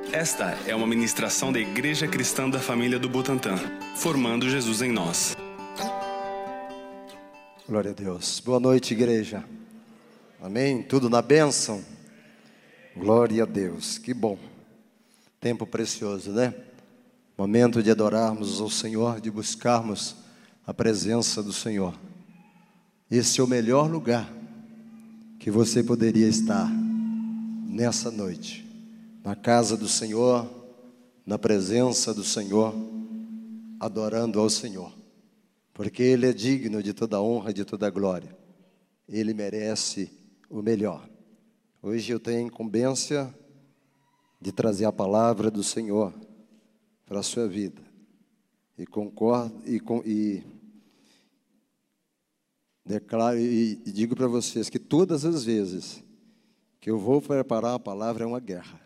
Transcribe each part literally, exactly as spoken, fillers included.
Esta é uma ministração da Igreja Cristã da Família do Butantã, formando Jesus em nós. Glória a Deus. Boa noite, igreja. Amém? Tudo na bênção? Glória a Deus. Que bom. Tempo precioso, né? Momento de adorarmos ao Senhor, de buscarmos a presença do Senhor. Esse é o melhor lugar que você poderia estar nessa noite. Na casa do Senhor, na presença do Senhor, adorando ao Senhor. Porque Ele é digno de toda honra e de toda glória. Ele merece o melhor. Hoje eu tenho a incumbência de trazer a palavra do Senhor para a sua vida. E concordo e, com, e declaro e, e digo para vocês que todas as vezes que eu vou preparar a palavra é uma guerra.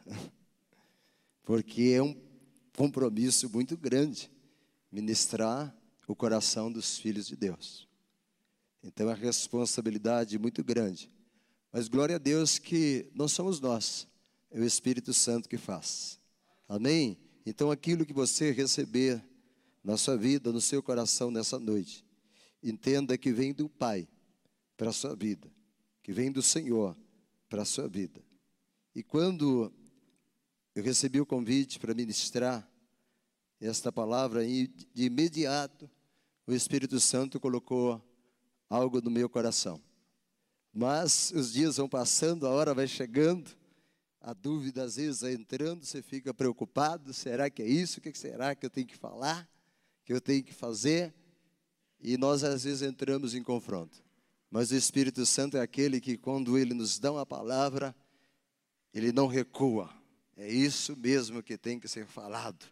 Porque é um compromisso muito grande ministrar o coração dos filhos de Deus. Então é uma responsabilidade muito grande. Mas glória a Deus que não somos nós, é o Espírito Santo que faz. Amém? Então aquilo que você receber na sua vida, no seu coração nessa noite, entenda que vem do Pai para a sua vida, que vem do Senhor para a sua vida. E quando eu recebi o convite para ministrar esta palavra, e de imediato o Espírito Santo colocou algo no meu coração. Mas os dias vão passando, a hora vai chegando, a dúvida às vezes vai entrando, você fica preocupado, será que é isso? O que será que eu tenho que falar? Que eu tenho que fazer? E nós às vezes entramos em confronto. Mas o Espírito Santo é aquele que quando Ele nos dá uma palavra, Ele não recua. É isso mesmo que tem que ser falado.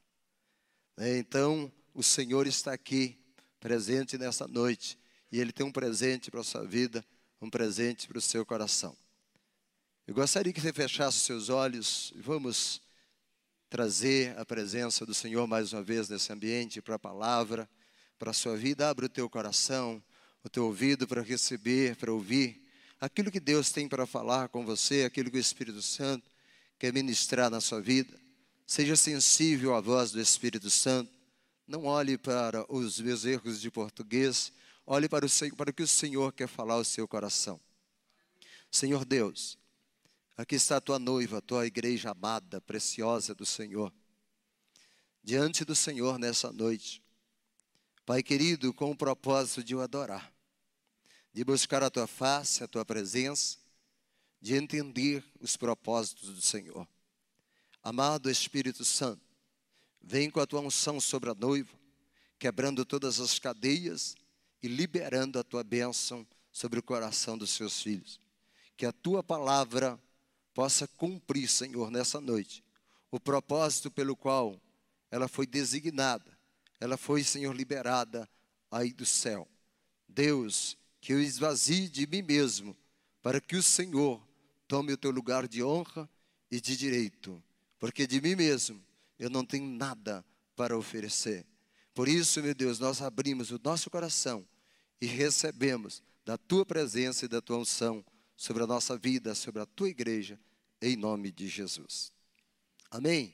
Então, o Senhor está aqui, presente nessa noite. E Ele tem um presente para a sua vida, um presente para o seu coração. Eu gostaria que você fechasse os seus olhos e vamos trazer a presença do Senhor mais uma vez nesse ambiente, para a palavra, para a sua vida. Abre o teu coração, o teu ouvido para receber, para ouvir aquilo que Deus tem para falar com você, aquilo que o Espírito Santo quer ministrar na sua vida. Seja sensível à voz do Espírito Santo. Não olhe para os meus erros de português. Olhe para o, para o que o Senhor quer falar ao seu coração. Senhor Deus, aqui está a tua noiva, a tua igreja amada, preciosa do Senhor. Diante do Senhor nessa noite. Pai querido, com o propósito de o adorar. De buscar a tua face, a tua presença. De entender os propósitos do Senhor. Amado Espírito Santo, vem com a tua unção sobre a noiva, quebrando todas as cadeias e liberando a tua bênção sobre o coração dos seus filhos. Que a tua palavra possa cumprir, Senhor, nessa noite, o propósito pelo qual ela foi designada, ela foi, Senhor, liberada aí do céu. Deus, que eu esvazie de mim mesmo, para que o Senhor tome o teu lugar de honra e de direito, porque de mim mesmo eu não tenho nada para oferecer. Por isso, meu Deus, nós abrimos o nosso coração e recebemos da tua presença e da tua unção sobre a nossa vida, sobre a tua igreja, em nome de Jesus. Amém?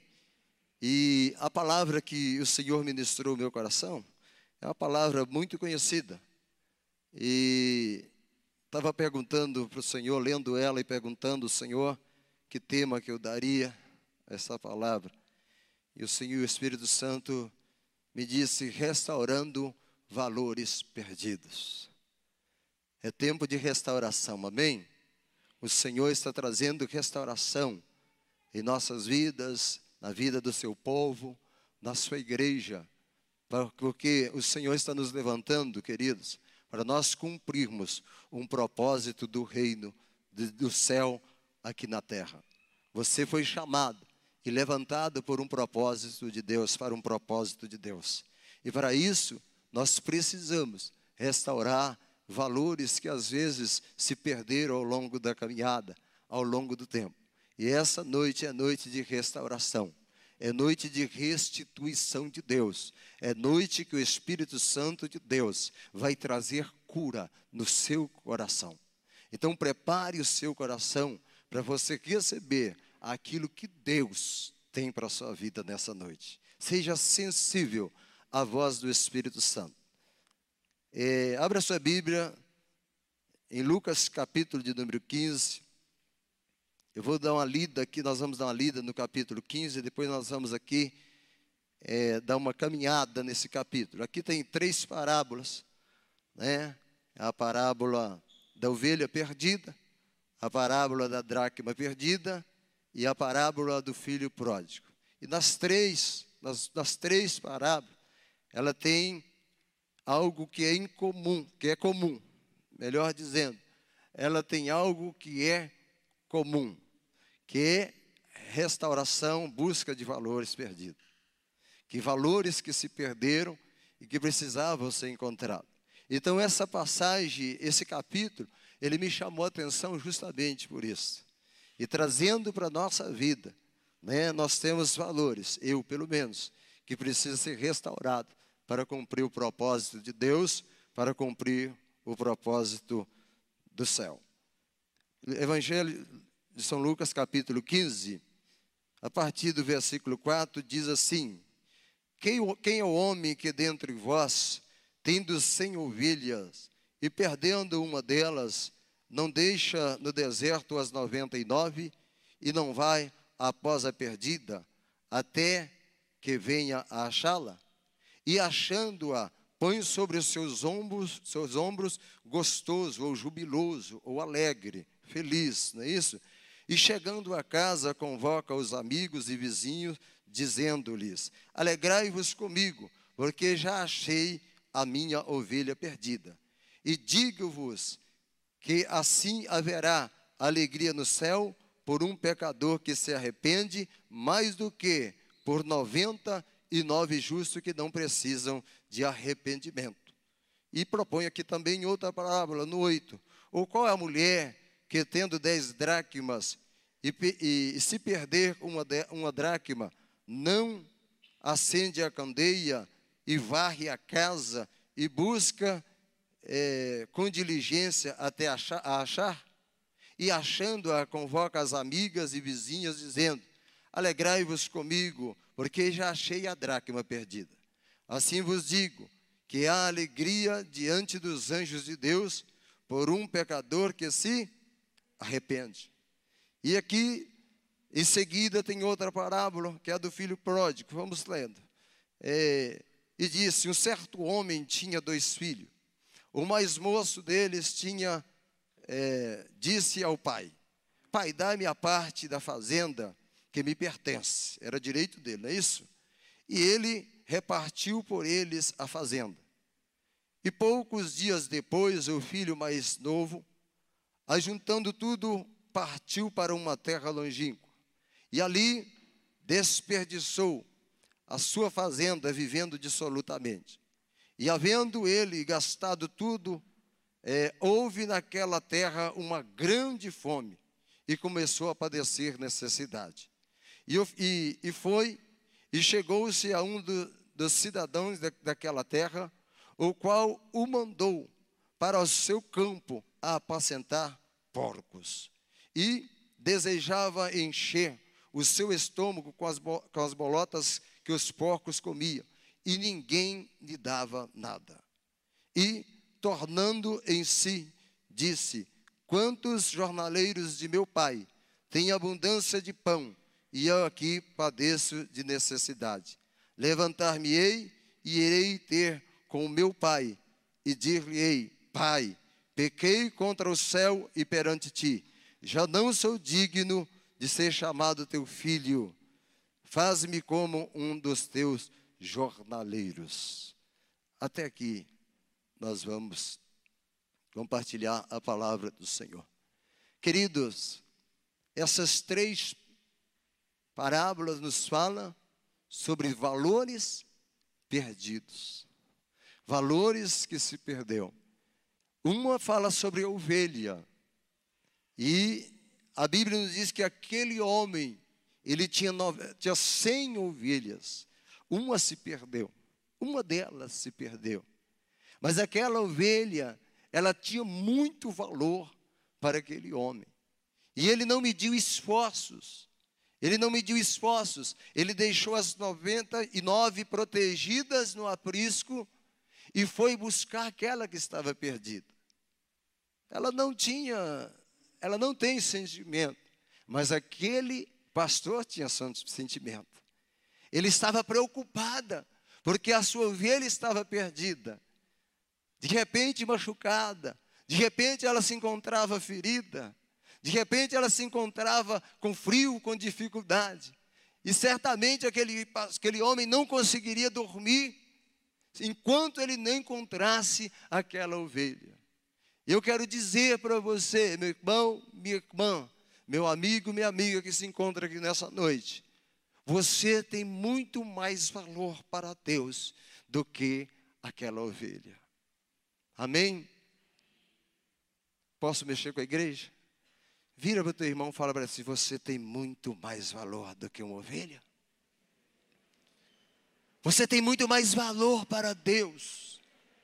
E a palavra que o Senhor ministrou ao meu coração é uma palavra muito conhecida. E estava perguntando para o Senhor, lendo ela e perguntando ao Senhor que tema que eu daria a essa palavra. E o Senhor, o Espírito Santo, me disse, restaurando valores perdidos. É tempo de restauração, amém? O Senhor está trazendo restauração em nossas vidas, na vida do seu povo, na sua igreja. Porque o Senhor está nos levantando, queridos, para nós cumprirmos um propósito do reino, do céu aqui na terra. Você foi chamado e levantado por um propósito de Deus, para um propósito de Deus. E para isso, nós precisamos restaurar valores que às vezes se perderam ao longo da caminhada, ao longo do tempo. E essa noite é noite de restauração. É noite de restituição de Deus. É noite que o Espírito Santo de Deus vai trazer cura no seu coração. Então prepare o seu coração para você receber aquilo que Deus tem para a sua vida nessa noite. Seja sensível à voz do Espírito Santo. É, abra sua Bíblia em Lucas capítulo de número quinze. Eu vou dar uma lida aqui, nós vamos dar uma lida no capítulo quinze, depois nós vamos aqui é, dar uma caminhada nesse capítulo. Aqui tem três parábolas, né? A parábola da ovelha perdida, a parábola da dracma perdida e a parábola do filho pródigo. E nas três, nas, nas três parábolas, ela tem algo que é incomum, que é comum, melhor dizendo, ela tem algo que é comum, que é restauração, busca de valores perdidos. Que valores que se perderam e que precisavam ser encontrados. Então essa passagem, esse capítulo, ele me chamou a atenção justamente por isso. E trazendo para a nossa vida, né, nós temos valores, eu pelo menos, que precisa ser restaurado para cumprir o propósito de Deus, para cumprir o propósito do céu. Evangelho de São Lucas, capítulo quinze, a partir do versículo quatro, diz assim: Quem, quem é o homem que dentre vós, tendo cem ovelhas, e perdendo uma delas, não deixa no deserto as noventa e nove, e não vai após a perdida, até que venha a achá-la? E achando-a, põe sobre os seus ombros, seus ombros gostoso, ou jubiloso, ou alegre, feliz, não é isso? E chegando a casa, convoca os amigos e vizinhos, dizendo-lhes: alegrai-vos comigo, porque já achei a minha ovelha perdida. E digo-vos que assim haverá alegria no céu por um pecador que se arrepende, mais do que por noventa e nove justos que não precisam de arrependimento. E propõe aqui também outra parábola, no oito. Ou qual é a mulher que, tendo dez dracmas, e, e, e se perder uma, de, uma dracma, não acende a candeia e varre a casa e busca é, com diligência até achar, a achar? E achando-a, convoca as amigas e vizinhas, dizendo: alegrai-vos comigo, porque já achei a dracma perdida. Assim vos digo, que há alegria diante dos anjos de Deus por um pecador que se arrepende. E aqui, em seguida, tem outra parábola, que é a do filho pródigo. Vamos lendo. É, e disse: um certo homem tinha dois filhos. O mais moço deles tinha, é, disse ao pai: pai, dá-me a parte da fazenda que me pertence. Era direito dele, não é isso? E ele repartiu por eles a fazenda. E poucos dias depois, o filho mais novo, ajuntando tudo, partiu para uma terra longínqua. E ali desperdiçou a sua fazenda, vivendo dissolutamente. E havendo ele gastado tudo, é, houve naquela terra uma grande fome, e começou a padecer necessidade. E, e, e foi, e chegou-se a um do, dos cidadãos da, daquela terra, o qual o mandou para o seu campo a apacentar porcos. E desejava encher o seu estômago com as, com as bolotas que os porcos comiam, e ninguém lhe dava nada. E, tornando em si, disse: quantos jornaleiros de meu pai têm abundância de pão, e eu aqui padeço de necessidade. Levantar-me-ei e irei ter com o meu pai, e dir-lhe-ei: pai, pequei contra o céu e perante ti, já não sou digno de ser chamado teu filho. Faz-me como um dos teus jornaleiros. Até aqui nós vamos compartilhar a palavra do Senhor. Queridos, essas três parábolas nos falam sobre valores perdidos. Valores que se perdeu. Uma fala sobre a ovelha. E a Bíblia nos diz que aquele homem, ele tinha, nove, tinha cem ovelhas. Uma se perdeu. Uma delas se perdeu. Mas aquela ovelha, ela tinha muito valor para aquele homem. E ele não mediu esforços. Ele não mediu esforços, ele deixou as noventa e nove protegidas no aprisco e foi buscar aquela que estava perdida. Ela não tinha, ela não tem sentimento, mas aquele pastor tinha sentimento. Ele estava preocupada, porque a sua ovelha estava perdida, de repente machucada, de repente ela se encontrava ferida, de repente ela se encontrava com frio, com dificuldade, e certamente aquele, aquele homem não conseguiria dormir, enquanto ele não encontrasse aquela ovelha. Eu quero dizer para você, meu irmão, minha irmã, meu amigo, minha amiga que se encontra aqui nessa noite, você tem muito mais valor para Deus do que aquela ovelha. Amém? Posso mexer com a igreja? Vira para o teu irmão e fala para ele assim: você tem muito mais valor do que uma ovelha. Você tem muito mais valor para Deus.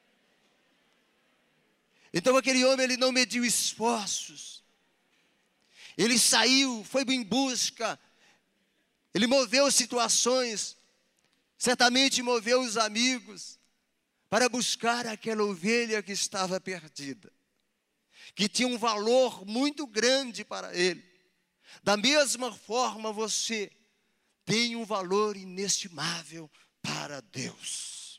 Então aquele homem, ele não mediu esforços. Ele saiu, foi em busca. Ele moveu situações. Certamente moveu os amigos para buscar aquela ovelha que estava perdida, que tinha um valor muito grande para ele. Da mesma forma, você tem um valor inestimável para Deus.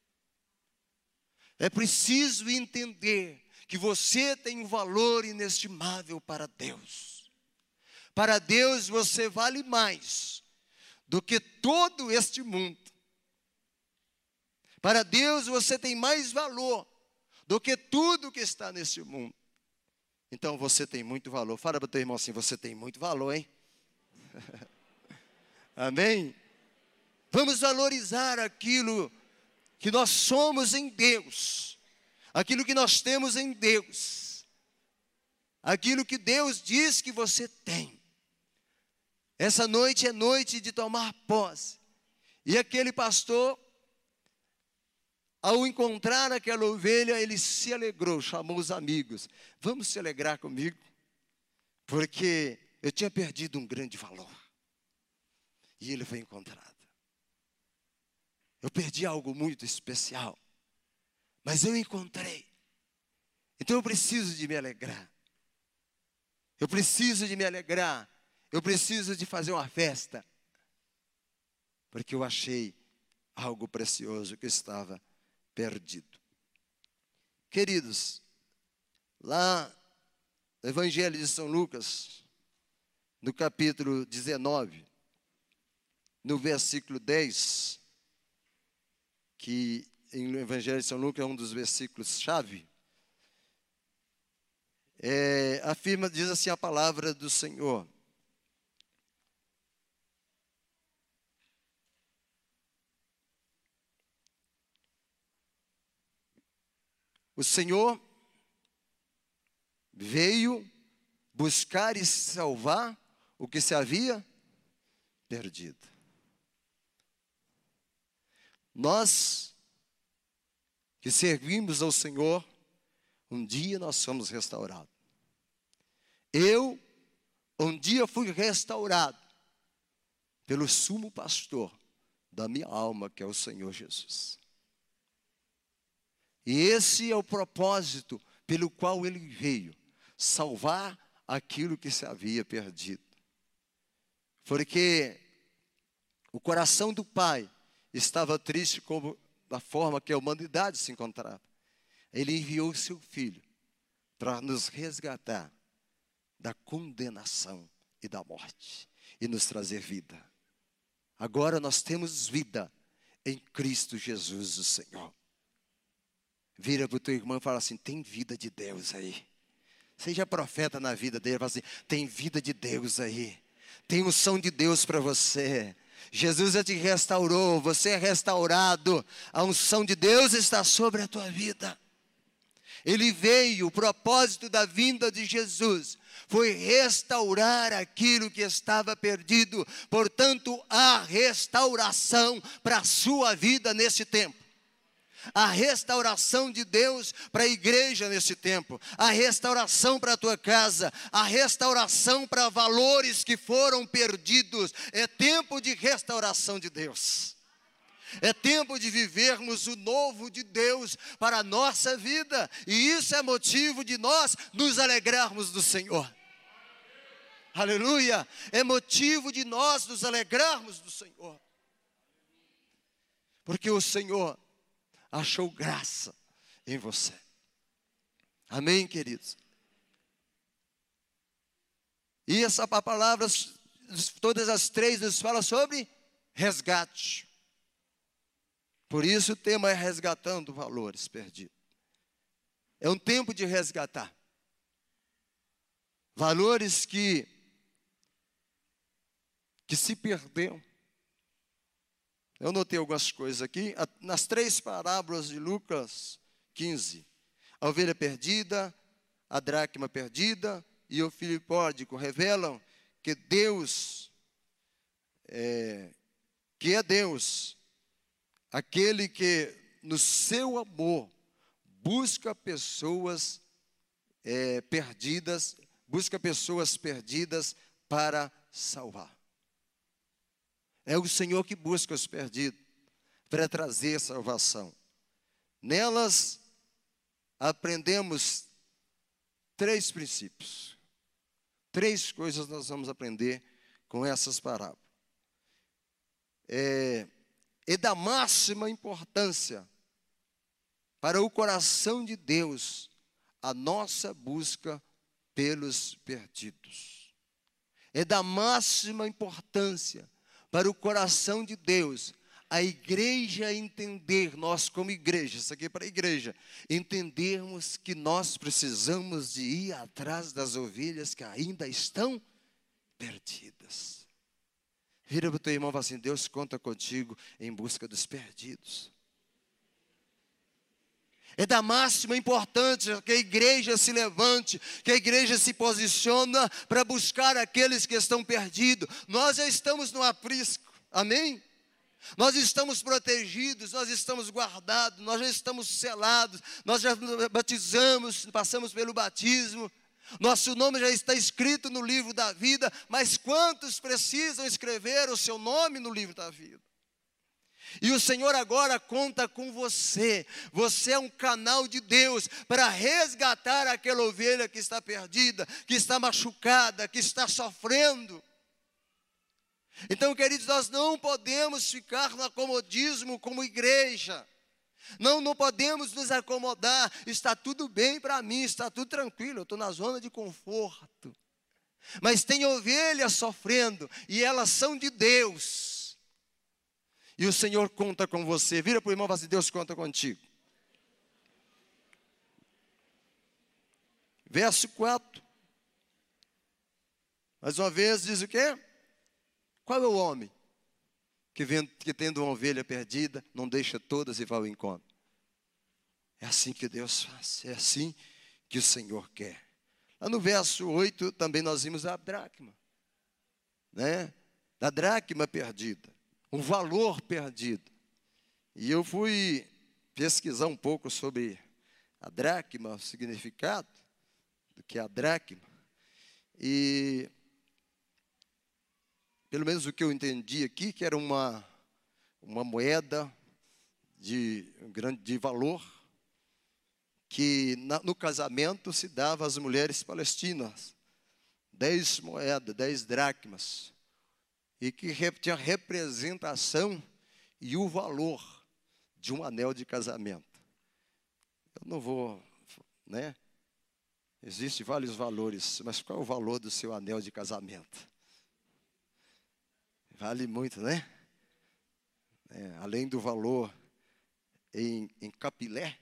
É preciso entender que você tem um valor inestimável para Deus. Para Deus você vale mais do que todo este mundo. Para Deus você tem mais valor do que tudo que está neste mundo. Então você tem muito valor. Fala para o teu irmão assim: você tem muito valor, hein? Amém? Vamos valorizar aquilo que nós somos em Deus, aquilo que nós temos em Deus, aquilo que Deus diz que você tem. Essa noite é noite de tomar posse. E aquele pastor, ao encontrar aquela ovelha, ele se alegrou, chamou os amigos: vamos se alegrar comigo, porque eu tinha perdido um grande valor, e ele foi encontrado. Eu perdi algo muito especial, mas eu encontrei. Então eu preciso de me alegrar. Eu preciso de me alegrar. Eu preciso de fazer uma festa, porque eu achei algo precioso que estava perdido. Queridos, lá no Evangelho de São Lucas, no capítulo dezenove, no versículo dez, que em Evangelho de São Lucas é um dos versículos-chave, é, afirma, diz assim a palavra do Senhor: o Senhor veio buscar e salvar o que se havia perdido. Nós que servimos ao Senhor, um dia nós somos restaurados. Eu, um dia fui restaurado pelo sumo pastor da minha alma, que é o Senhor Jesus. E esse é o propósito pelo qual ele veio: salvar aquilo que se havia perdido. Porque o coração do Pai estava triste como da forma que a humanidade se encontrava. Ele enviou o seu Filho para nos resgatar da condenação e da morte e nos trazer vida. Agora nós temos vida em Cristo Jesus, o Senhor. Vira para o teu irmão e fala assim: tem vida de Deus aí. Seja profeta na vida dele, fala assim: tem vida de Deus aí. Tem unção de Deus para você. Jesus já te restaurou, você é restaurado. A unção de Deus está sobre a tua vida. Ele veio, o propósito da vinda de Jesus foi restaurar aquilo que estava perdido. Portanto, há restauração para a sua vida nesse tempo. a restauração de Deus para a igreja nesse tempo, a restauração para a tua casa, a restauração para valores que foram perdidos. É tempo de restauração de Deus. É tempo de vivermos o novo de Deus para a nossa vida. E isso é motivo de nós nos alegrarmos do Senhor. Aleluia! É motivo de nós nos alegrarmos do Senhor. Porque o Senhor achou graça em você. Amém, queridos? E essa palavra, todas as três nos fala sobre resgate. Por isso o tema é resgatando valores perdidos. É um tempo de resgatar valores que que se perderam. Eu notei algumas coisas aqui, nas três parábolas de Lucas quinze. A ovelha perdida, a dracma perdida e o filho pródigo revelam que Deus, é, que é Deus, aquele que no seu amor busca pessoas é, perdidas, busca pessoas perdidas para salvar. É o Senhor que busca os perdidos para trazer salvação. Nelas aprendemos três princípios. Três coisas nós vamos aprender com essas parábolas. É, é da máxima importância para o coração de Deus a nossa busca pelos perdidos. É da máxima importância para o coração de Deus, a igreja entender, nós como igreja, isso aqui é para a igreja, entendermos que nós precisamos de ir atrás das ovelhas que ainda estão perdidas. Vira para o teu irmão e fala assim: Deus conta contigo em busca dos perdidos. É da máxima importância que a igreja se levante, que a igreja se posiciona para buscar aqueles que estão perdidos. Nós já estamos no aprisco, amém? Nós estamos protegidos, nós estamos guardados, nós já estamos selados, nós já batizamos, passamos pelo batismo. Nosso nome já está escrito no livro da vida, mas quantos precisam escrever o seu nome no livro da vida? E o Senhor agora conta com você. Você é um canal de Deus para resgatar aquela ovelha que está perdida, que está machucada, que está sofrendo. Então, queridos, nós não podemos ficar no acomodismo como igreja. Não, não podemos nos acomodar. Está tudo bem para mim, está tudo tranquilo, eu estou na zona de conforto. Mas tem ovelhas sofrendo e elas são de Deus. E o Senhor conta com você. Vira para o irmão e fala assim: Deus conta contigo. Verso quatro. Mais uma vez diz o quê? Qual é o homem que, vendo, que tendo uma ovelha perdida, não deixa todas e vai ao encontro? É assim que Deus faz. É assim que o Senhor quer. Lá no verso oito também nós vimos a dracma. Né? Da dracma perdida. Um valor perdido. E eu fui pesquisar um pouco sobre a dracma, o significado do que é a dracma. E, pelo menos o que eu entendi aqui, que era uma, uma moeda de, de valor, que na, no casamento se dava às mulheres palestinas. Dez moedas, dez dracmas. E que tinha representação e o valor de um anel de casamento. Eu não vou, né? Existem vários valores, mas qual é o valor do seu anel de casamento? Vale muito, né? É, além do valor em, em capilé,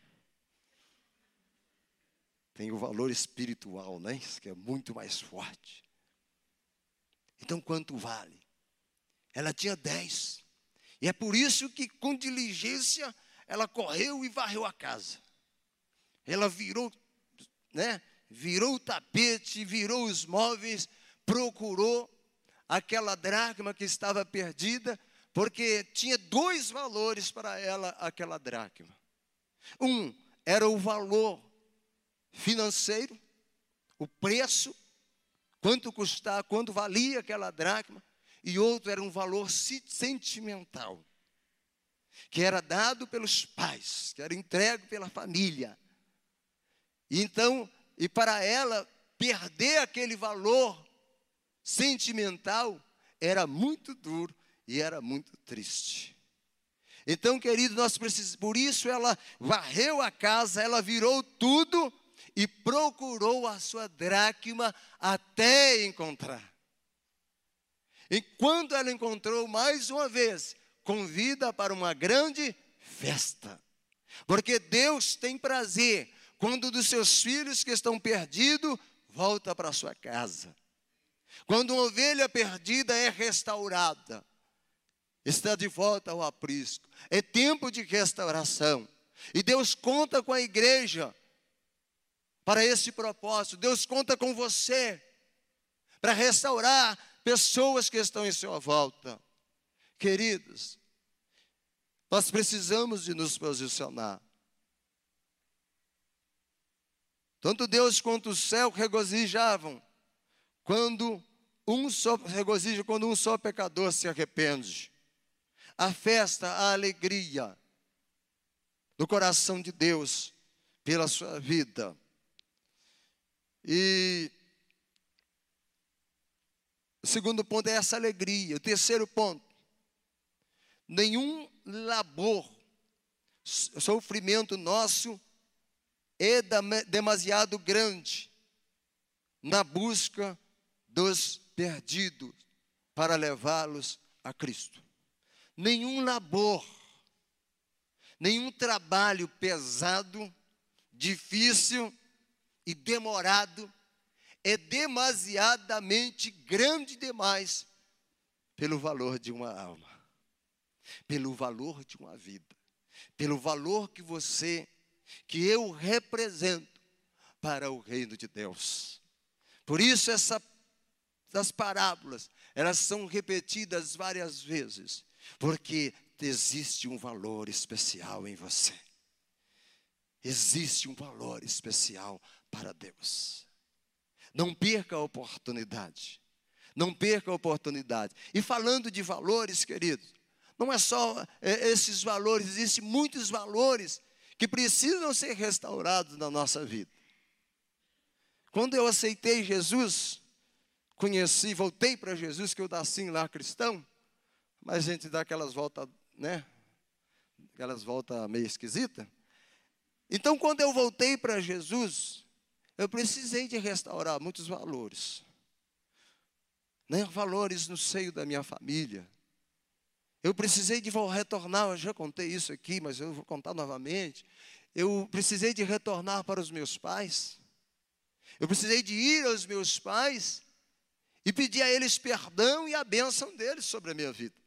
tem o valor espiritual, né? Que é muito mais forte. Então, quanto vale? Ela tinha dez. E é por isso que, com diligência, ela correu e varreu a casa. Ela virou, né? Virou o tapete, virou os móveis, procurou aquela dracma que estava perdida, porque tinha dois valores para ela, aquela dracma. Um era o valor financeiro, o preço, quanto custava, quanto valia aquela dracma, e outro era um valor sentimental, que era dado pelos pais, que era entregue pela família. E então, e para ela perder aquele valor sentimental era muito duro e era muito triste. Então, querido, nós precisamos, por isso ela varreu a casa, ela virou tudo e procurou a sua dracma até encontrar. E quando ela encontrou mais uma vez, convida para uma grande festa. Porque Deus tem prazer quando dos seus filhos que estão perdidos, volta para a sua casa. Quando uma ovelha perdida é restaurada, está de volta ao aprisco. É tempo de restauração. E Deus conta com a igreja para esse propósito. Deus conta com você para restaurar pessoas que estão em sua volta. Queridos, nós precisamos de nos posicionar. Tanto Deus quanto o céu regozijavam quando um só regozija quando um só pecador se arrepende. A festa, a alegria do coração de Deus pela sua vida. E o segundo ponto é essa alegria. O terceiro ponto, nenhum labor, sofrimento nosso é demasiado grande na busca dos perdidos para levá-los a Cristo. Nenhum labor, nenhum trabalho pesado, difícil e demorado é demasiadamente grande demais pelo valor de uma alma, pelo valor de uma vida, pelo valor que você, que eu represento para o reino de Deus. Por isso essa, essas parábolas, elas são repetidas várias vezes, porque existe um valor especial em você. Existe um valor especial para Deus. Não perca a oportunidade. Não perca a oportunidade. E falando de valores, queridos, não é só é, esses valores, existem muitos valores que precisam ser restaurados na nossa vida. Quando eu aceitei Jesus, conheci, voltei para Jesus, que eu nasci lá cristão, mas a gente dá aquelas voltas, né? Aquelas voltas meio esquisitas. Então, quando eu voltei para Jesus, eu precisei de restaurar muitos valores. Né? Valores no seio da minha família. Eu precisei de retornar, eu já contei isso aqui, mas eu vou contar novamente. Eu precisei de retornar para os meus pais. Eu precisei de ir aos meus pais e pedir a eles perdão e a bênção deles sobre a minha vida.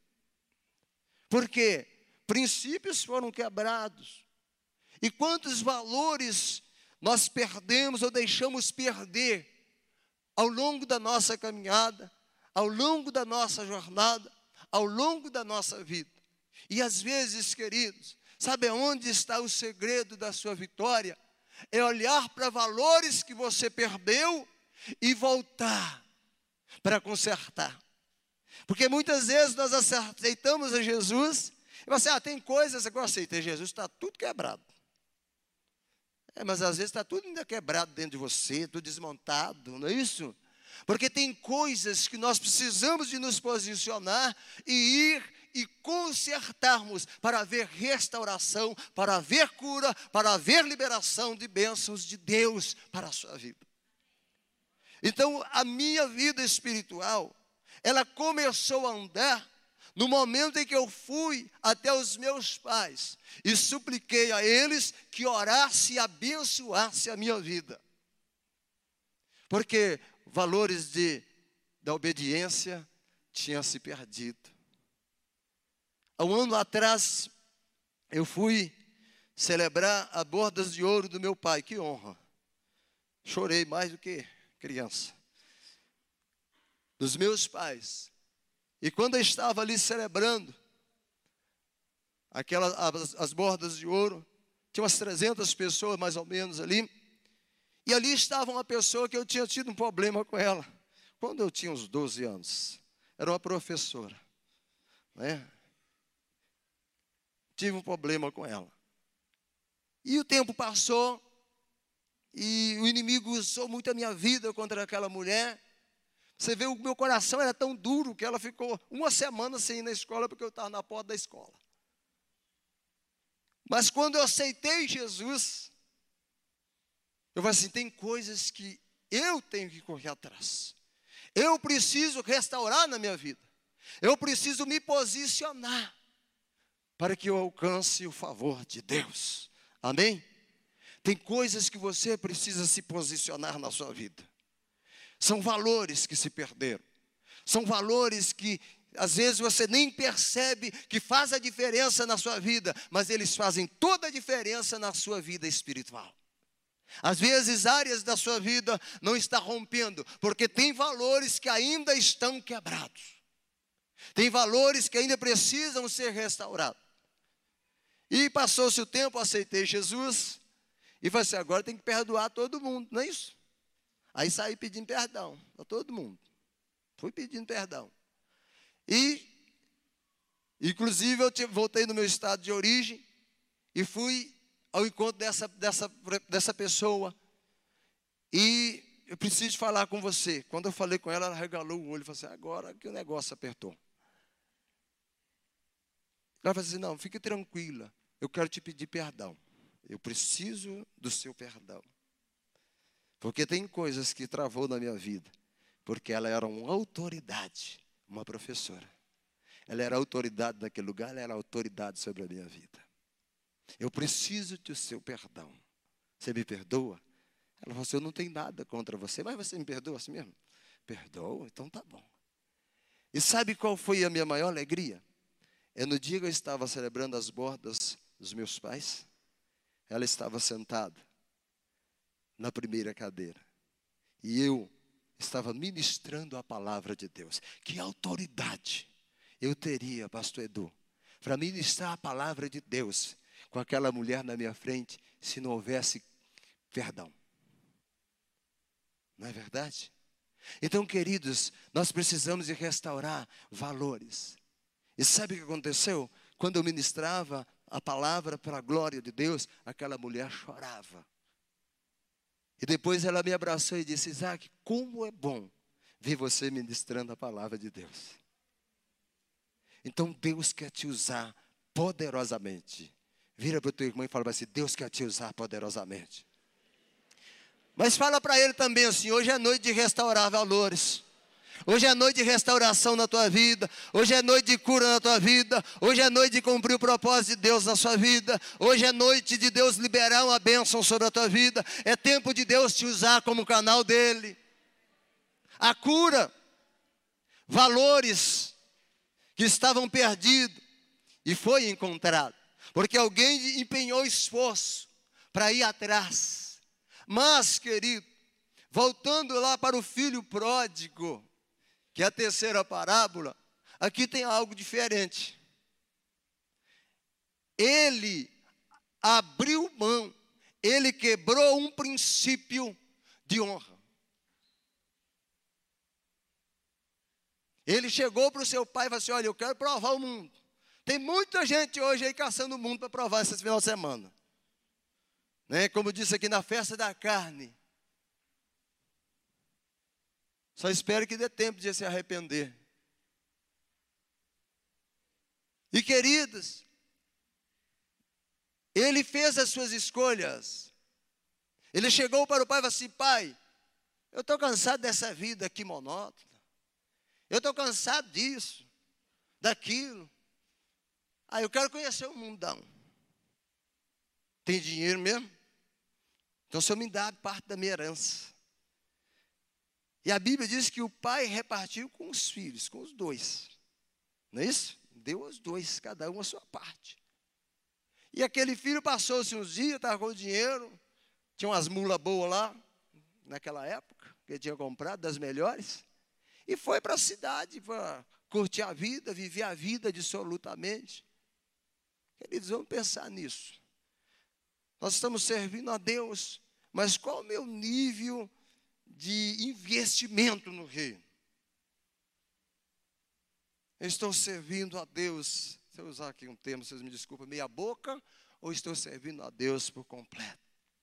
Porque princípios foram quebrados. E quantos valores nós perdemos ou deixamos perder ao longo da nossa caminhada, ao longo da nossa jornada, ao longo da nossa vida. E às vezes, queridos, sabe onde está o segredo da sua vitória? É olhar para valores que você perdeu e voltar para consertar. Porque muitas vezes nós aceitamos a Jesus e você, ah, tem coisas que eu aceitei Jesus, está tudo quebrado. É, mas às vezes está tudo ainda quebrado dentro de você, tudo desmontado, não é isso? Porque tem coisas que nós precisamos de nos posicionar e ir e consertarmos para haver restauração, para haver cura, para haver liberação de bênçãos de Deus para a sua vida. Então, a minha vida espiritual, ela começou a andar no momento em que eu fui até os meus pais e supliquei a eles que orasse e abençoasse a minha vida. Porque valores de, da obediência tinham se perdido. Há um ano atrás, eu fui celebrar a bodas de ouro do meu pai. Que honra. Chorei mais do que criança. Dos meus pais. E quando eu estava ali celebrando aquelas, as, as bordas de ouro, tinha umas trezentas pessoas mais ou menos ali, e ali estava uma pessoa que eu tinha tido um problema com ela, quando eu tinha uns doze anos, era uma professora, né? Tive um problema com ela, e o tempo passou, e o inimigo usou muito a minha vida contra aquela mulher. Você vê, o meu coração era tão duro que ela ficou uma semana sem ir na escola, porque eu estava na porta da escola. Mas quando eu aceitei Jesus, eu falei assim, tem coisas que eu tenho que correr atrás. Eu preciso restaurar na minha vida. Eu preciso me posicionar para que eu alcance o favor de Deus. Amém? Tem coisas que você precisa se posicionar na sua vida. São valores que se perderam. São valores que às vezes você nem percebe que faz a diferença na sua vida, mas eles fazem toda a diferença na sua vida espiritual. Às vezes áreas da sua vida não estão rompendo, porque tem valores que ainda estão quebrados. Tem valores que ainda precisam ser restaurados. E passou-se o tempo, aceitei Jesus, e falei assim, agora tem que perdoar todo mundo, não é isso? Aí saí pedindo perdão a todo mundo. Fui pedindo perdão. E, inclusive, eu voltei no meu estado de origem e fui ao encontro dessa, dessa, dessa pessoa. E eu preciso falar com você. Quando eu falei com ela, ela regalou o olho e falou assim, agora que o negócio apertou. Ela falou assim, não, fique tranquila, eu quero te pedir perdão. Eu preciso do seu perdão. Porque tem coisas que travou na minha vida, porque ela era uma autoridade, uma professora. Ela era autoridade naquele lugar, ela era autoridade sobre a minha vida. Eu preciso do seu perdão. Você me perdoa? Ela falou assim, eu não tenho nada contra você, mas você me perdoa assim mesmo? Perdoa? Então tá bom. E sabe qual foi a minha maior alegria? É no dia que eu estava celebrando as bordas dos meus pais, ela estava sentada na primeira cadeira. E eu estava ministrando a palavra de Deus. Que autoridade eu teria, pastor Edu, para ministrar a palavra de Deus com aquela mulher na minha frente, se não houvesse perdão. Não é verdade? Então, queridos, nós precisamos de restaurar valores. E sabe o que aconteceu? Quando eu ministrava a palavra para a glória de Deus, aquela mulher chorava. E depois ela me abraçou e disse, Isaac, como é bom ver você ministrando a palavra de Deus. Então Deus quer te usar poderosamente. Vira para o teu irmão e fala assim, Deus quer te usar poderosamente. Mas fala para ele também assim, hoje é noite de restaurar valores. Hoje é noite de restauração na tua vida. Hoje é noite de cura na tua vida. Hoje é noite de cumprir o propósito de Deus na sua vida. Hoje é noite de Deus liberar uma bênção sobre a tua vida. É tempo de Deus te usar como canal dele. A cura, valores que estavam perdidos e foi encontrado. Porque alguém empenhou esforço para ir atrás. Mas, querido, voltando lá para o filho pródigo, que é a terceira parábola, aqui tem algo diferente. Ele abriu mão, ele quebrou um princípio de honra. Ele chegou para o seu pai e falou assim, olha, eu quero provar o mundo. Tem muita gente hoje aí caçando o mundo para provar esse final de semana. Né? Como disse aqui na festa da carne. Só espero que dê tempo de se arrepender. E queridos, ele fez as suas escolhas. Ele chegou para o pai e falou assim, pai, eu estou cansado dessa vida aqui monótona. Eu estou cansado disso, daquilo. Ah, eu quero conhecer o mundão. Tem dinheiro mesmo? Então o Senhor me dá parte da minha herança. E a Bíblia diz que o pai repartiu com os filhos, com os dois. Não é isso? Deu aos dois, cada um a sua parte. E aquele filho passou-se uns dias, estava com dinheiro, tinha umas mulas boas lá, naquela época, que ele tinha comprado, das melhores, e foi para a cidade para curtir a vida, viver a vida dissolutamente. Queridos, vamos pensar nisso. Nós estamos servindo a Deus, mas qual o meu nível de investimento no reino? Eu estou servindo a Deus, se eu usar aqui um termo, vocês me desculpem, meia boca, ou estou servindo a Deus por completo?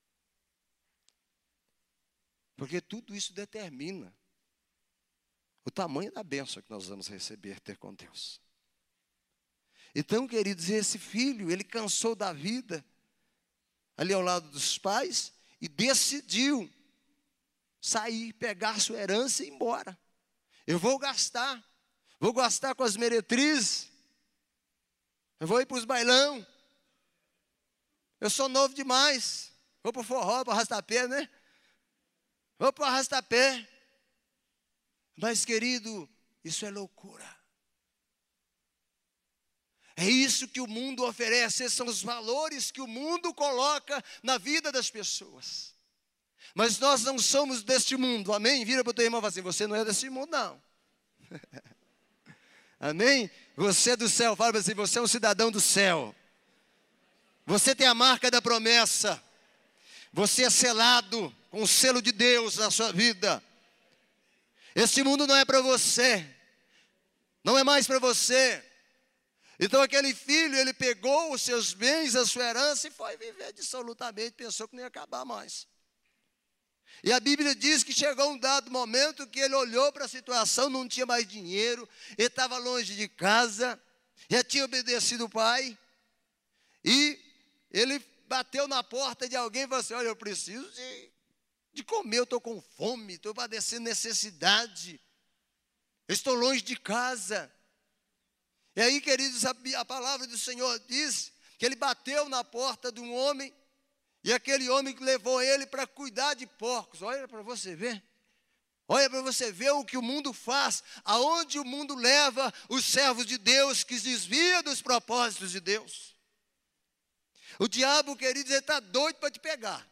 Porque tudo isso determina o tamanho da bênção que nós vamos receber, ter com Deus. Então, queridos, esse filho, ele cansou da vida, ali ao lado dos pais, e decidiu sair, pegar sua herança e ir embora. Eu vou gastar, vou gastar com as meretrizes, eu vou ir para os bailão, eu sou novo demais, vou para o forró, para o arrastapé, né? Vou para o arrastapé. Mas, querido, isso é loucura. É isso que o mundo oferece, esses são os valores que o mundo coloca na vida das pessoas. Mas nós não somos deste mundo, amém? Vira para o teu irmão e fala assim, você não é deste mundo, não. Amém? Você é do céu, fala assim, você é um cidadão do céu. Você tem a marca da promessa. Você é selado com o selo de Deus na sua vida. Este mundo não é para você. Não é mais para você. Então aquele filho, ele pegou os seus bens, a sua herança e foi viver dissolutamente, pensou que não ia acabar mais. E a Bíblia diz que chegou um dado momento que ele olhou para a situação, não tinha mais dinheiro, ele estava longe de casa, já tinha obedecido o pai, e ele bateu na porta de alguém e falou assim, olha, eu preciso de, de comer, eu estou com fome, estou padecendo necessidade, eu estou longe de casa. E aí, queridos, a, a palavra do Senhor diz que ele bateu na porta de um homem, e aquele homem levou ele para cuidar de porcos. Olha para você ver. Olha para você ver o que o mundo faz, aonde o mundo leva os servos de Deus que desvia dos propósitos de Deus. O diabo, queridos, ele está doido para te pegar.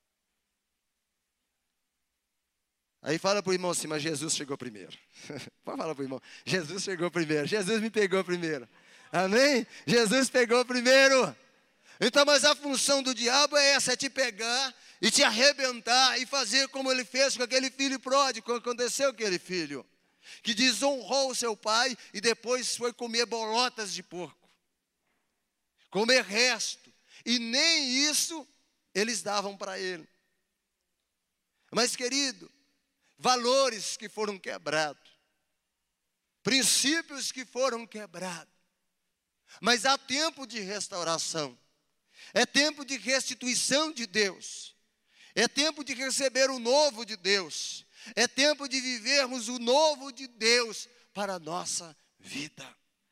Aí fala para o irmão assim, mas Jesus chegou primeiro. Pode falar para o irmão, Jesus chegou primeiro, Jesus me pegou primeiro. Amém? Jesus pegou primeiro. Então, mas a função do diabo é essa, é te pegar e te arrebentar e fazer como ele fez com aquele filho pródigo. Aconteceu com aquele filho que desonrou o seu pai e depois foi comer bolotas de porco, comer resto, e nem isso eles davam para ele. Mas, querido, valores que foram quebrados, princípios que foram quebrados, mas há tempo de restauração. É tempo de restituição de Deus. É tempo de receber o novo de Deus. É tempo de vivermos o novo de Deus para a nossa vida.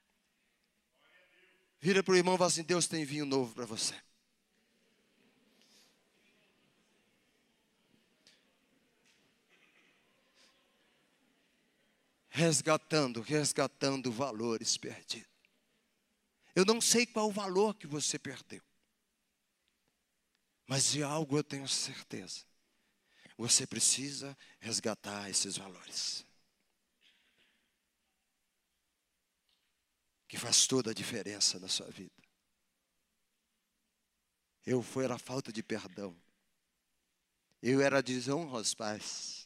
Vira para o irmão e fala assim, Deus tem vinho novo para você. Resgatando, resgatando valores perdidos. Eu não sei qual o valor que você perdeu. Mas de algo eu tenho certeza. Você precisa resgatar esses valores. Que faz toda a diferença na sua vida. Eu fui a falta de perdão. Eu era desonra aos pais.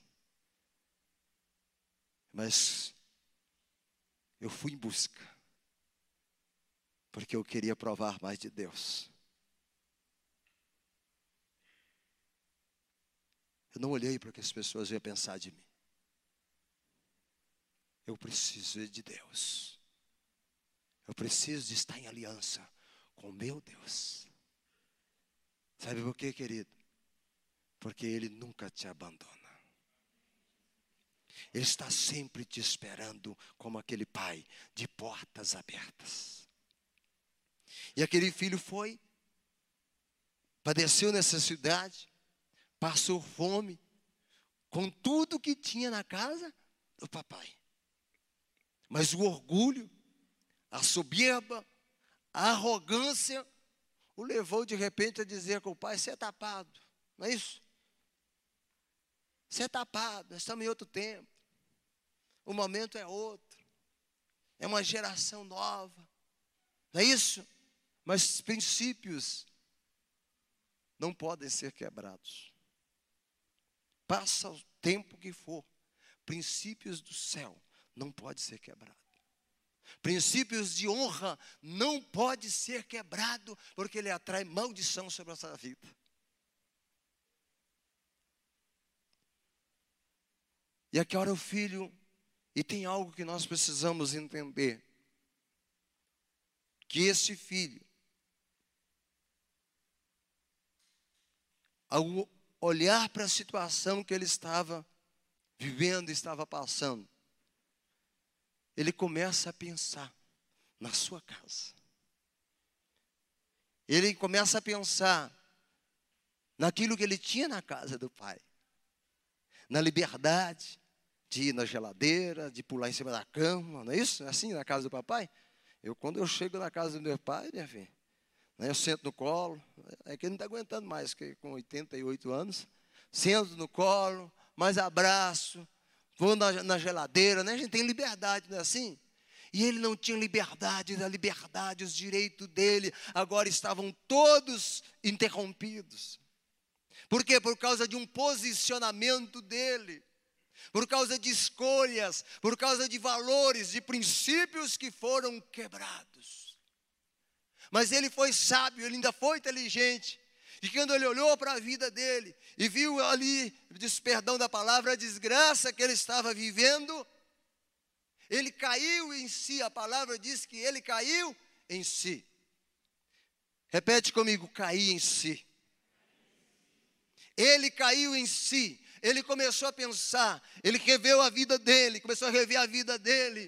Mas eu fui em busca. Porque eu queria provar mais de Deus. Eu não olhei para o que as pessoas iam pensar de mim. Eu preciso de Deus. Eu preciso de estar em aliança com meu Deus. Sabe por quê, querido? Porque Ele nunca te abandona. Ele está sempre te esperando como aquele pai de portas abertas. E aquele filho foi, padeceu necessidade, passou fome, com tudo que tinha na casa do papai. Mas o orgulho, a soberba, a arrogância, o levou de repente a dizer com o pai, você é tapado, não é isso? Você é tapado, nós estamos em outro tempo. O momento é outro. É uma geração nova. Não é isso? Mas princípios não podem ser quebrados. Passa o tempo que for, princípios do céu não podem ser quebrados. Princípios de honra não pode ser quebrado, porque ele atrai maldição sobre a sua vida. E aqui ora o filho, e tem algo que nós precisamos entender, que esse filho, ao olhar para a situação que ele estava vivendo, estava passando, ele começa a pensar na sua casa. Ele começa a pensar naquilo que ele tinha na casa do pai. Na liberdade de ir na geladeira, de pular em cima da cama, não é isso? É assim na casa do papai? Eu, quando eu chego na casa do meu pai, minha filha, né, eu sento no colo, é que ele não está aguentando mais, que com oitenta e oito anos, sento no colo, mais abraço, vou na, na geladeira, né? A gente tem liberdade, não é assim? E ele não tinha liberdade, da liberdade, os direitos dele agora estavam todos interrompidos. Por quê? Por causa de um posicionamento dele, por causa de escolhas, por causa de valores, de princípios que foram quebrados. Mas ele foi sábio, ele ainda foi inteligente. E quando ele olhou para a vida dele e viu ali, diz perdão da palavra, a desgraça que ele estava vivendo, ele caiu em si. A palavra diz que ele caiu em si. Repete comigo, cair em si. Ele caiu em si. Ele começou a pensar, ele reveu a vida dele, começou a rever a vida dele.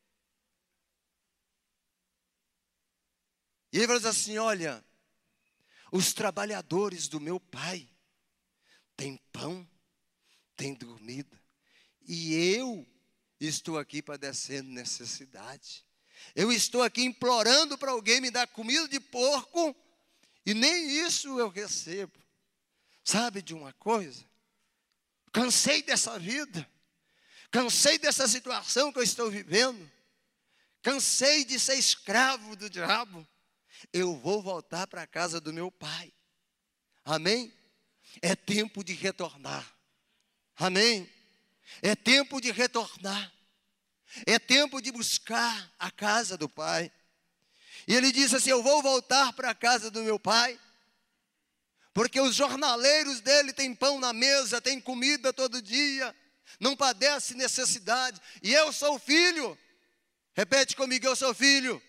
E ele falou assim, olha, os trabalhadores do meu pai têm pão, têm dormida, e eu estou aqui padecendo necessidade. Eu estou aqui implorando para alguém me dar comida de porco, e nem isso eu recebo. Sabe de uma coisa? Cansei dessa vida, cansei dessa situação que eu estou vivendo, cansei de ser escravo do diabo. Eu vou voltar para a casa do meu pai. Amém? É tempo de retornar. Amém? É tempo de retornar. É tempo de buscar a casa do pai. E ele disse assim, eu vou voltar para a casa do meu pai, porque os jornaleiros dele têm pão na mesa, têm comida todo dia, não padece necessidade. E eu sou filho. Repete comigo, eu sou filho.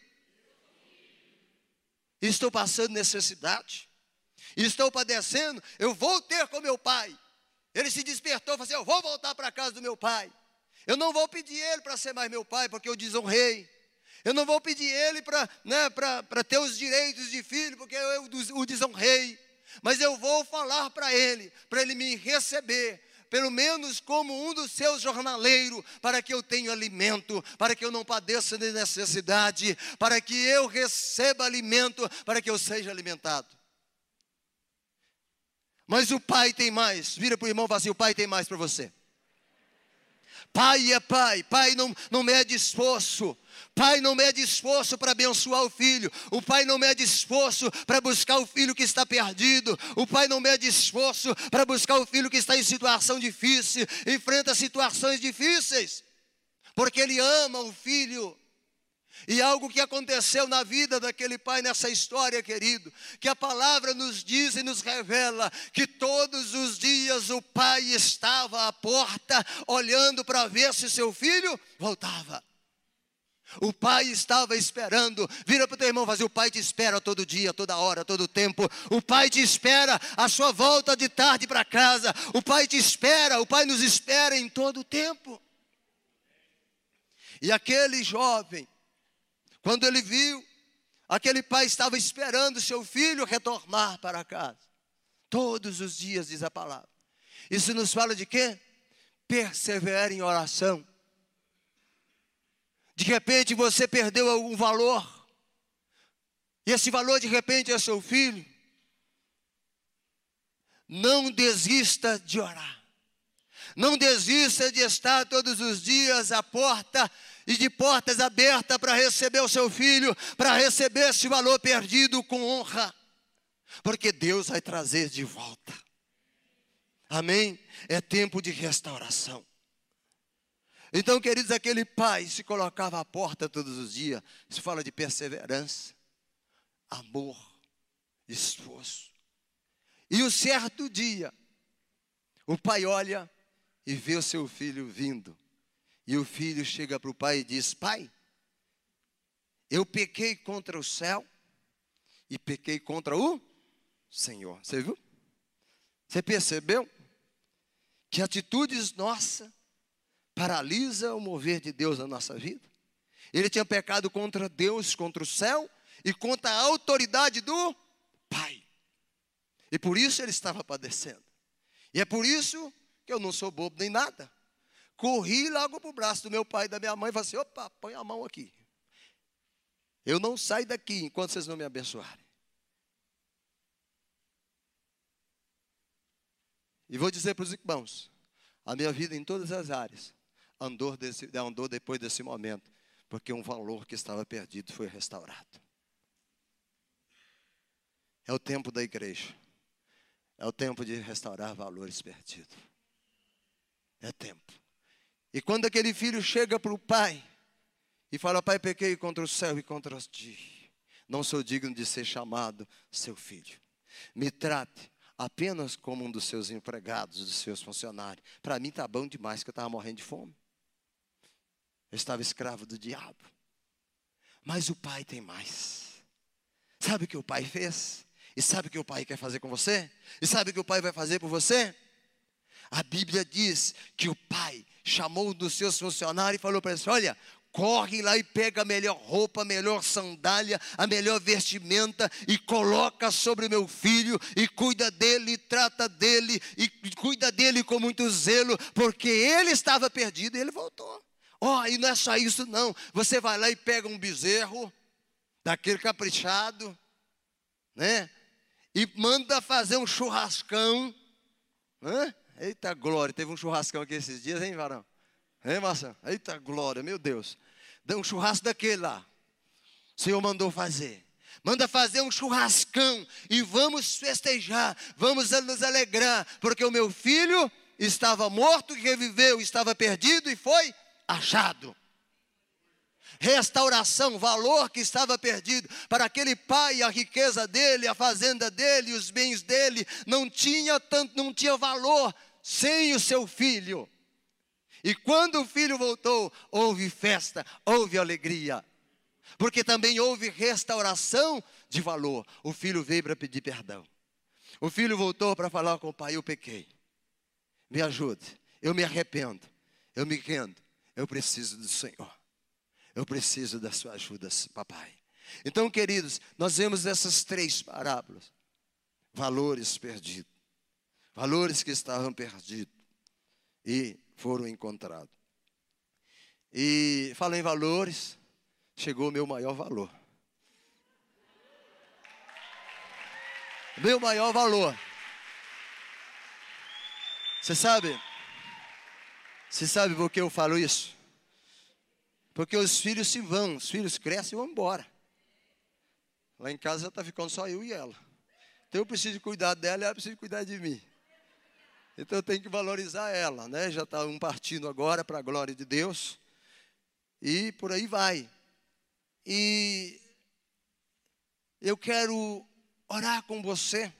Estou passando necessidade, estou padecendo, eu vou ter com meu pai. Ele se despertou e falou assim, eu vou voltar para a casa do meu pai. Eu não vou pedir ele para ser mais meu pai, porque eu desonrei. Eu não vou pedir ele para, né, para, para ter os direitos de filho, porque eu o desonrei. Mas eu vou falar para ele, para ele me receber, pelo menos como um dos seus jornaleiros, para que eu tenha alimento, para que eu não padeça de necessidade, para que eu receba alimento, para que eu seja alimentado. Mas o pai tem mais. Vira para o irmão e fala assim, o pai tem mais para você. Pai é pai, pai não, não mede esforço. Pai não mede esforço para abençoar o filho. O pai não mede esforço para buscar o filho que está perdido. O pai não mede esforço para buscar o filho que está em situação difícil, enfrenta situações difíceis, porque ele ama o filho. E algo que aconteceu na vida daquele pai nessa história, querido, que a palavra nos diz e nos revela que todos os dias o pai estava à porta olhando para ver se seu filho voltava. O pai estava esperando. Vira para o teu irmão e fala assim, o pai te espera todo dia, toda hora, todo tempo. O pai te espera a sua volta de tarde para casa. O pai te espera, o pai nos espera em todo o tempo. E aquele jovem, quando ele viu, aquele pai estava esperando seu filho retornar para casa. Todos os dias, diz a palavra. Isso nos fala de quê? Persevere em oração. De repente você perdeu algum valor, e esse valor de repente é seu filho. Não desista de orar. Não desista de estar todos os dias à porta e de portas abertas para receber o seu filho, para receber esse valor perdido com honra. porque Deus vai trazer de volta. Amém? É tempo de restauração. Então, queridos, aquele pai se colocava à porta todos os dias. Isso fala de perseverança, amor, esforço. E um certo dia, o pai olha e vê o seu filho vindo. E o filho chega para o pai e diz: pai, eu pequei contra o céu e pequei contra o Senhor. Você viu? Você percebeu que atitudes nossas paralisa o mover de Deus na nossa vida? Ele tinha pecado contra Deus, contra o céu e contra a autoridade do Pai. E por isso ele estava padecendo. E é por isso que eu não sou bobo nem nada. Corri logo para o braço do meu pai e da minha mãe e falei assim: opa, põe a mão aqui. Eu não saio daqui enquanto vocês não me abençoarem. E vou dizer para os irmãos, a minha vida em todas as áreas andou, desse, andou depois desse momento, porque um valor que estava perdido foi restaurado. É o tempo da igreja. É o tempo de restaurar valores perdidos. É tempo. E quando aquele filho chega para o pai e fala: pai, pequei contra o céu e contra ti, não sou digno de ser chamado seu filho. Me trate apenas como um dos seus empregados, dos seus funcionários. Para mim está bom demais, que eu estava morrendo de fome. Eu estava escravo do diabo. Mas o pai tem mais. Sabe o que o pai fez? E sabe o que o pai quer fazer com você? E sabe o que o pai vai fazer por você? A Bíblia diz que o pai chamou um dos seus funcionários e falou para eles: olha, corre lá e pega a melhor roupa, a melhor sandália, a melhor vestimenta e coloca sobre o meu filho e cuida dele, e trata dele e cuida dele com muito zelo, porque ele estava perdido e ele voltou. Ó, oh, e não é só isso não, você vai lá e pega um bezerro, daquele caprichado, né? E manda fazer um churrascão, né? Eita glória, teve um churrascão aqui esses dias, hein, varão? Hein, Marcelo? Eita glória, meu Deus. Deu um churrasco daquele lá. O Senhor mandou fazer. Manda fazer um churrascão e vamos festejar, vamos nos alegrar, porque o meu filho estava morto e reviveu, estava perdido e foi achado. Restauração, valor que estava perdido. Para aquele pai, a riqueza dele, a fazenda dele, os bens dele, não tinha tanto, não tinha valor sem o seu filho. E quando o filho voltou, houve festa, houve alegria. Porque também houve restauração de valor. O filho veio para pedir perdão. O filho voltou para falar com o pai: eu pequei. Me ajude, eu me arrependo, eu me rendo, eu preciso do Senhor. Eu preciso da sua ajuda, papai. Então, queridos, nós vemos essas três parábolas. Valores perdidos. Valores que estavam perdidos e foram encontrados. E falando em valores, chegou o meu maior valor. Meu maior valor. Você sabe? Você sabe por que eu falo isso? Porque os filhos se vão, os filhos crescem e vão embora. Lá em casa já está ficando só eu e ela. Então eu preciso cuidar dela e ela precisa cuidar de mim. Então eu tenho que valorizar ela, né? Já está um partindo agora para a glória de Deus. E por aí vai. E eu quero orar com você.